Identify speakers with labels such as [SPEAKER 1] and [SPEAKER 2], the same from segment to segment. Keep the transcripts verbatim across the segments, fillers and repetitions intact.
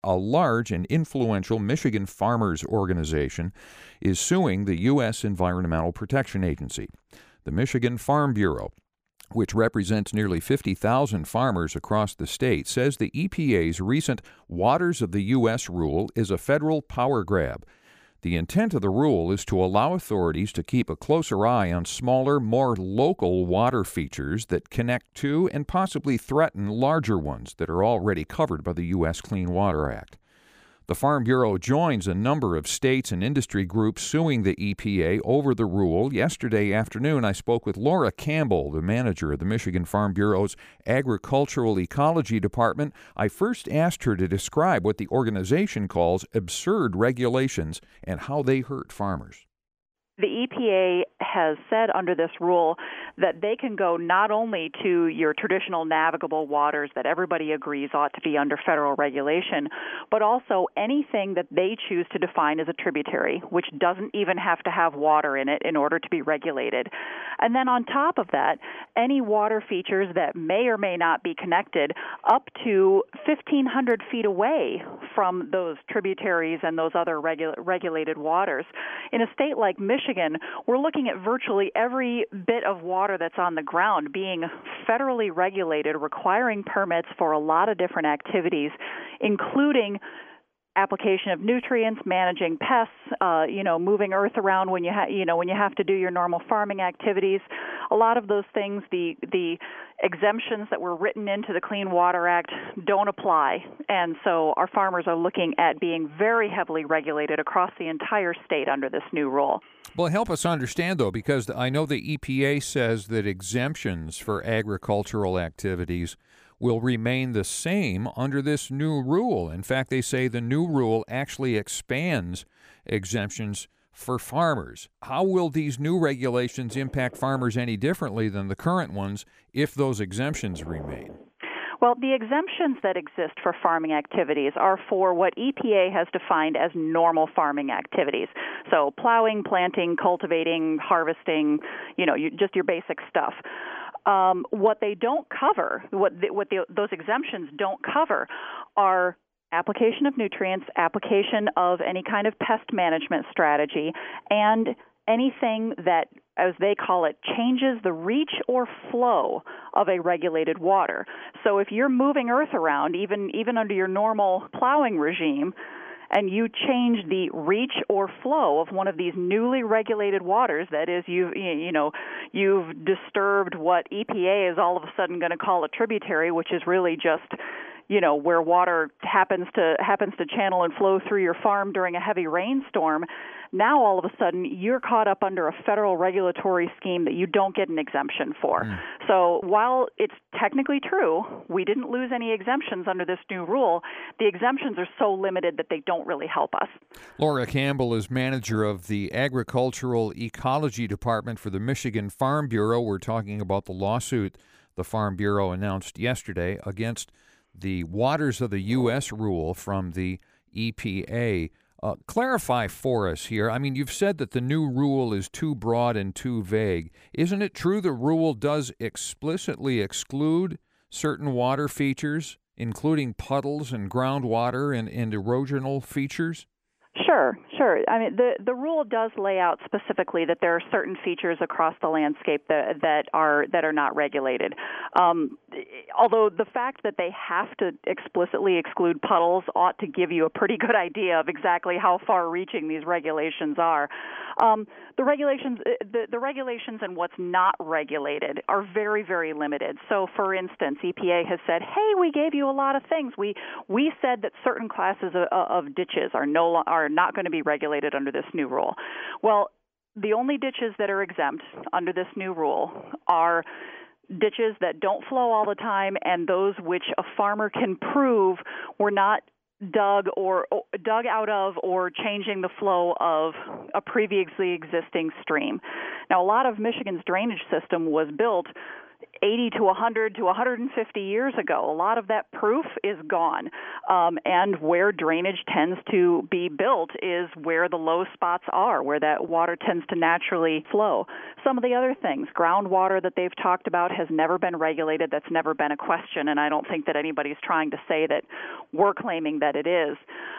[SPEAKER 1] A large and influential Michigan farmers organization is suing the U S Environmental Protection Agency. The Michigan Farm Bureau, which represents nearly fifty thousand farmers across the state, says the E P A's recent Waters of the U S rule is a federal power grab. The intent of the rule is to allow authorities to keep a closer eye on smaller, more local water features that connect to and possibly threaten larger ones that are already covered by the U S Clean Water Act. The Farm Bureau joins a number of states and industry groups suing the E P A over the rule. Yesterday afternoon, I spoke with Laura Campbell, the manager of the Michigan Farm Bureau's Agricultural Ecology Department. I first asked her to describe what the organization calls absurd regulations and how they hurt farmers.
[SPEAKER 2] The E P A has said under this rule that they can go not only to your traditional navigable waters that everybody agrees ought to be under federal regulation, but also anything that they choose to define as a tributary, which doesn't even have to have water in it in order to be regulated. And then on top of that, any water features that may or may not be connected up to fifteen hundred feet away from those tributaries and those other regu- regulated waters. In a state like Michigan, we're looking at virtually every bit of water that's on the ground being federally regulated, requiring permits for a lot of different activities, including application of nutrients, managing pests, uh, you know, moving earth around when you ha- you know when you have to do your normal farming activities. A lot of those things, the the exemptions that were written into the Clean Water Act don't apply, and so our farmers are looking at being very heavily regulated across the entire state under this new rule.
[SPEAKER 1] Well, help us understand, though, because I know the E P A says that exemptions for agricultural activities will remain the same under this new rule. In fact, they say the new rule actually expands exemptions for farmers. How will these new regulations impact farmers any differently than the current ones if those exemptions remain?
[SPEAKER 2] Well, the exemptions that exist for farming activities are for what E P A has defined as normal farming activities. So plowing, planting, cultivating, harvesting, you know, you, just your basic stuff. Um, what they don't cover, what, the, what the, those exemptions don't cover, are application of nutrients, application of any kind of pest management strategy, and anything that, as they call it, changes the reach or flow of a regulated water. So if you're moving earth around, even even under your normal plowing regime, and you change the reach or flow of one of these newly regulated waters, that is, you've, you know, you've disturbed what E P A is all of a sudden going to call a tributary, which is really just, you know, where water happens to happens to channel and flow through your farm during a heavy rainstorm. Now, all of a sudden, you're caught up under a federal regulatory scheme that you don't get an exemption for. Mm. So while it's technically true, we didn't lose any exemptions under this new rule, the exemptions are so limited that they don't really help us.
[SPEAKER 1] Laura Campbell is manager of the Agricultural Ecology Department for the Michigan Farm Bureau. We're talking about the lawsuit the Farm Bureau announced yesterday against the Waters of the U S rule from the E P A. Uh, clarify for us here. I mean, you've said that the new rule is too broad and too vague. Isn't it true the rule does explicitly exclude certain water features, including puddles and groundwater and, and erosional features?
[SPEAKER 2] Sure, sure. I mean, the, the rule does lay out specifically that there are certain features across the landscape that that are that are not regulated. Um, although the fact that they have to explicitly exclude puddles ought to give you a pretty good idea of exactly how far-reaching these regulations are. Um, the regulations, the, the regulations and what's not regulated are very, very limited. So, for instance, E P A has said, "Hey, we gave you a lot of things. We we said that certain classes of, of ditches are no are not going to be regulated under this new rule." Well, the only ditches that are exempt under this new rule are ditches that don't flow all the time and those which a farmer can prove were not dug or, or dug out of or changing the flow of a previously existing stream. Now, a lot of Michigan's drainage system was built eighty to one hundred to one hundred fifty years ago. A lot of that proof is gone. Um, and where drainage tends to be built is where the low spots are, where that water tends to naturally flow. Some of the other things, groundwater that they've talked about has never been regulated. That's never been a question, and I don't think that anybody's trying to say that we're claiming that it is.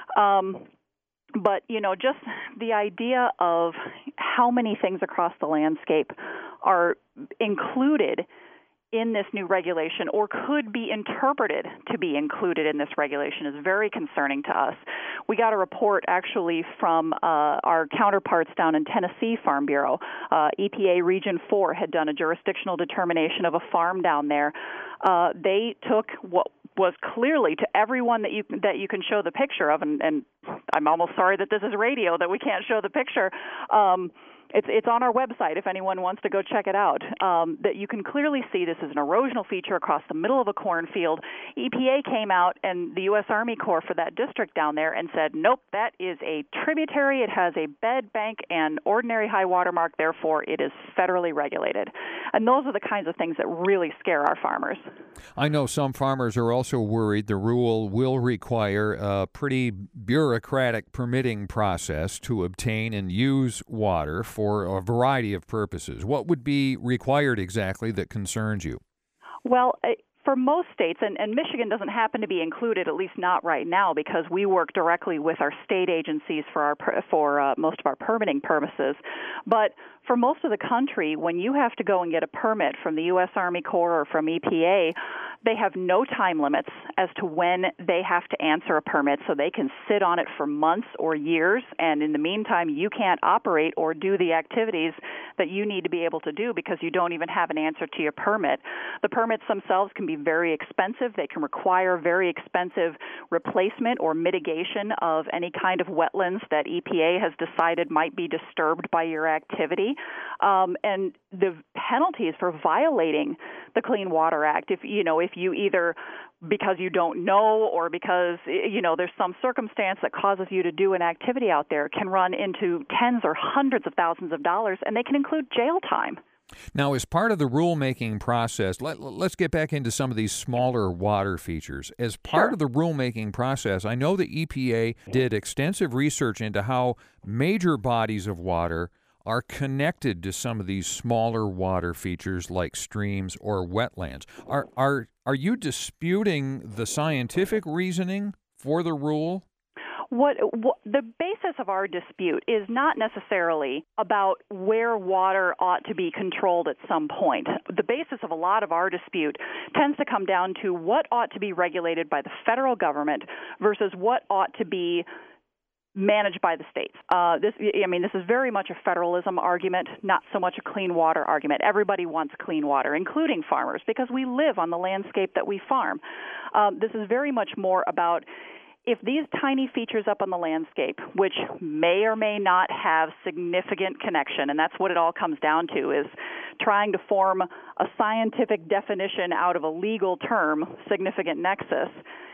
[SPEAKER 2] Um, But, you know, just the idea of how many things across the landscape are included in this new regulation or could be interpreted to be included in this regulation is very concerning to us. We got a report actually from uh, our counterparts down in Tennessee Farm Bureau. Uh, E P A Region four had done a jurisdictional determination of a farm down there. Uh, they took what was clearly to everyone that you that you can show the picture of, and, and I'm almost sorry that this is radio that we can't show the picture. Um, It's it's on our website if anyone wants to go check it out. Um, that you can clearly see this is an erosional feature across the middle of a cornfield. E P A came out and the U S Army Corps for that district down there and said, nope, that is a tributary. It has a bed bank and ordinary high water mark. Therefore, it is federally regulated. And those are the kinds of things that really scare our farmers.
[SPEAKER 1] I know some farmers are also worried the rule will require a pretty bureaucratic permitting process to obtain and use water for for a variety of purposes. What would be required exactly that concerns you?
[SPEAKER 2] Well, for most states, and, and Michigan doesn't happen to be included, at least not right now, because we work directly with our state agencies for our for uh, most of our permitting purposes. But for most of the country, when you have to go and get a permit from the U S Army Corps or from E P A, they have no time limits as to when they have to answer a permit, so they can sit on it for months or years, and in the meantime, you can't operate or do the activities that you need to be able to do because you don't even have an answer to your permit. The permits themselves can be very expensive. They can require very expensive replacement or mitigation of any kind of wetlands that E P A has decided might be disturbed by your activity. Um, and the penalties for violating the Clean Water Act, if you know, if you either because you don't know or because you know there's some circumstance that causes you to do an activity out there, can run into tens or hundreds of thousands of dollars, and they can include jail time.
[SPEAKER 1] Now, as part of the rulemaking process, let, let's get back into some of these smaller water features. As part
[SPEAKER 2] Sure.
[SPEAKER 1] of the rulemaking process, I know the E P A did extensive research into how major bodies of water are connected to some of these smaller water features like streams or wetlands. Are are are you disputing the scientific reasoning for the rule?
[SPEAKER 2] What, what the basis of our dispute is not necessarily about where water ought to be controlled at some point. The basis of a lot of our dispute tends to come down to what ought to be regulated by the federal government versus what ought to be managed by the states. Uh, this, I mean, this is very much a federalism argument, not so much a clean water argument. Everybody wants clean water, including farmers, because we live on the landscape that we farm. Um, this is very much more about if these tiny features up on the landscape, which may or may not have significant connection, and that's what it all comes down to, is trying to form a scientific definition out of a legal term, significant nexus.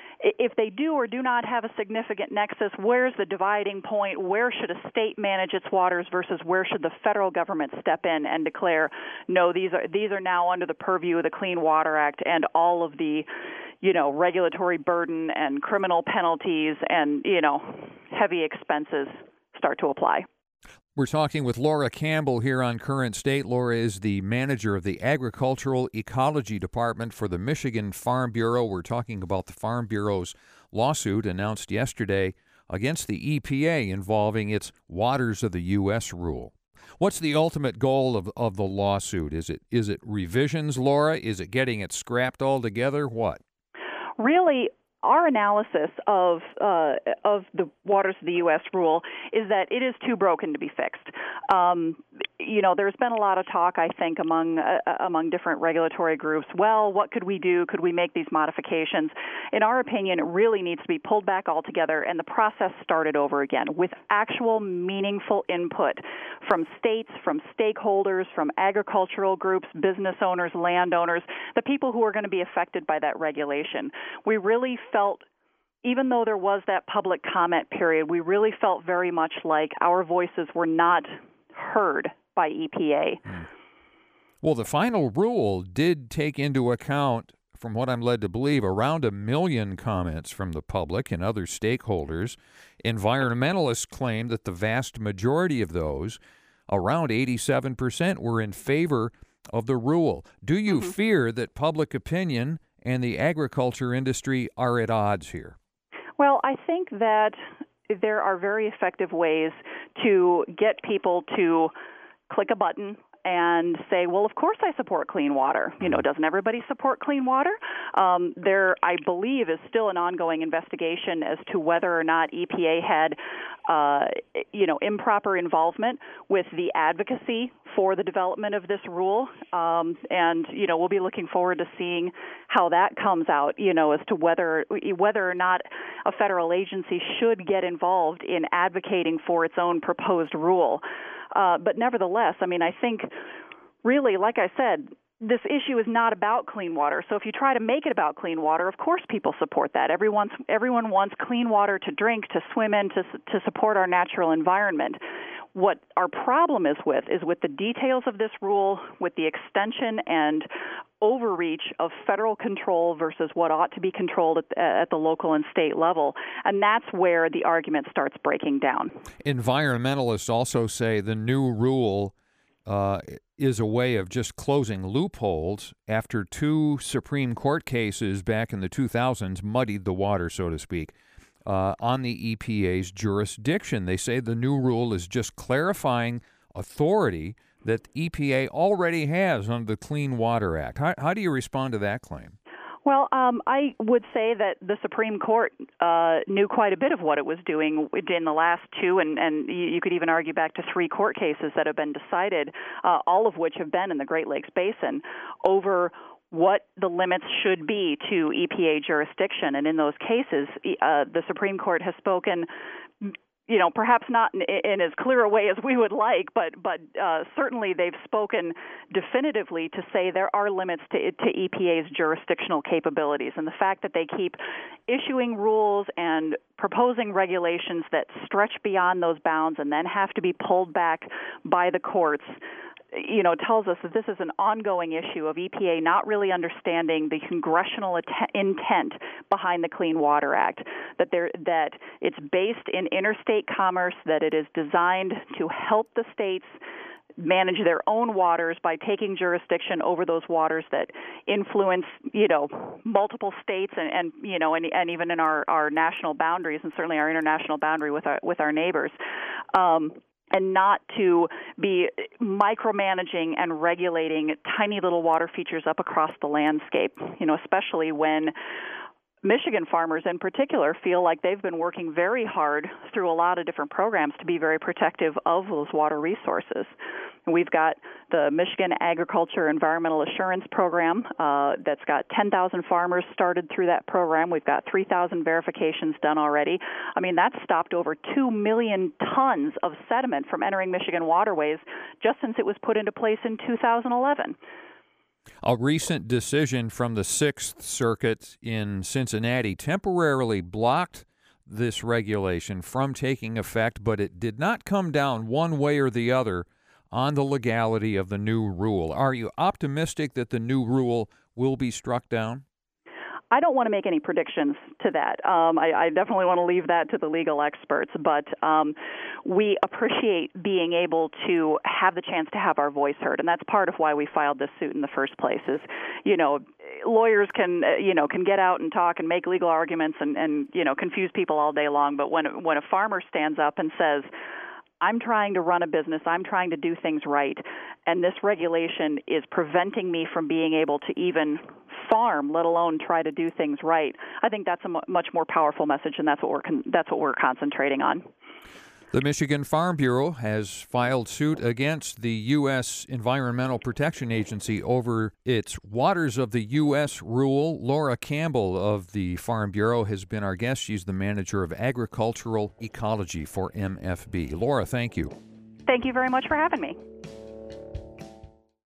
[SPEAKER 2] If they do or do not have a significant nexus, where's the dividing point? Where should a state manage its waters versus where should the federal government step in and declare, no, these are these are now under the purview of the Clean Water Act, and all of the, you know, regulatory burden and criminal penalties and, you know, heavy expenses start to apply.
[SPEAKER 1] We're talking with Laura Campbell here on Current State. Laura is the manager of the Agricultural Ecology Department for the Michigan Farm Bureau. We're talking about the Farm Bureau's lawsuit announced yesterday against the E P A involving its Waters of the U S rule. What's the ultimate goal of, of the lawsuit? Is it is it revisions, Laura? Is it getting it scrapped altogether? What?
[SPEAKER 2] Really, our analysis of uh, of the Waters of the U S rule is that it is too broken to be fixed. Um, you know, there's been a lot of talk, I think, among uh, among different regulatory groups. Well, what could we do? Could we make these modifications? In our opinion, it really needs to be pulled back altogether and the process started over again with actual meaningful input from states, from stakeholders, from agricultural groups, business owners, landowners, the people who are going to be affected by that regulation. We really felt, even though there was that public comment period, we really felt very much like our voices were not heard by E P A.
[SPEAKER 1] Mm. Well, the final rule did take into account, from what I'm led to believe, around a million comments from the public and other stakeholders. Environmentalists claim that the vast majority of those, around eighty-seven percent, were in favor of the rule. Do you mm-hmm. fear that public opinion and the agriculture industry are at odds here?
[SPEAKER 2] Well, I think that there are very effective ways to get people to click a button and say, well, of course I support clean water. You know, doesn't everybody support clean water? Um, there, I believe, is still an ongoing investigation as to whether or not E P A had, uh, you know, improper involvement with the advocacy for the development of this rule. Um, and, you know, we'll be looking forward to seeing how that comes out, you know, as to whether whether or not a federal agency should get involved in advocating for its own proposed rule. Uh, but nevertheless, I mean, I think really, like I said, this issue is not about clean water. So if you try to make it about clean water, of course people support that. Everyone's, everyone wants clean water to drink, to swim in, to, to support our natural environment. What our problem is with is with the details of this rule, with the extension and overreach of federal control versus what ought to be controlled at the, at the local and state level. And that's where the argument starts breaking down.
[SPEAKER 1] Environmentalists also say the new rule uh, is a way of just closing loopholes after two Supreme Court cases back in the two thousands muddied the water, so to speak. Uh, on the E P A's jurisdiction. They say the new rule is just clarifying authority that E P A already has under the Clean Water Act. How, how do you respond to that claim?
[SPEAKER 2] Well, um, I would say that the Supreme Court uh, knew quite a bit of what it was doing in the last two, and, and you could even argue back to three court cases that have been decided, uh, all of which have been in the Great Lakes Basin, over what the limits should be to E P A jurisdiction. And in those cases, uh, the Supreme Court has spoken, you know, perhaps not in, in as clear a way as we would like, but but uh, certainly they've spoken definitively to say there are limits to, to E P A's jurisdictional capabilities. And the fact that they keep issuing rules and proposing regulations that stretch beyond those bounds and then have to be pulled back by the courts, you know, tells us that this is an ongoing issue of E P A not really understanding the congressional att- intent behind the Clean Water Act, that there that it's based in interstate commerce, that it is designed to help the states manage their own waters by taking jurisdiction over those waters that influence, you know, multiple states and, and you know, and, and even in our, our national boundaries and certainly our international boundary with our with our neighbors. Um, and not to be micromanaging and regulating tiny little water features up across the landscape, you know, especially when Michigan farmers in particular feel like they've been working very hard through a lot of different programs to be very protective of those water resources. We've got the Michigan Agriculture Environmental Assurance Program uh, that's got ten thousand farmers started through that program. We've got three thousand verifications done already. I mean, that's stopped over two million tons of sediment from entering Michigan waterways just since it was put into place in two thousand eleven.
[SPEAKER 1] A recent decision from the Sixth Circuit in Cincinnati temporarily blocked this regulation from taking effect, but it did not come down one way or the other on the legality of the new rule. Are you optimistic that the new rule will be struck down?
[SPEAKER 2] I don't want to make any predictions to that. Um, I, I definitely want to leave that to the legal experts, but um, we appreciate being able to have the chance to have our voice heard, and that's part of why we filed this suit in the first place. Is, you know, lawyers can, uh, you know, can get out and talk and make legal arguments and, and you know, confuse people all day long, but when when a farmer stands up and says, I'm trying to run a business, I'm trying to do things right, and this regulation is preventing me from being able to even farm, let alone try to do things right, I think that's a m- much more powerful message, and that's what we're con- that's what we're concentrating on.
[SPEAKER 1] The Michigan Farm Bureau has filed suit against the U S Environmental Protection Agency over its Waters of the U S rule. Laura Campbell of the Farm Bureau has been our guest. She's the manager of agricultural ecology for M F B. Laura, thank you.
[SPEAKER 2] Thank you very much for having me.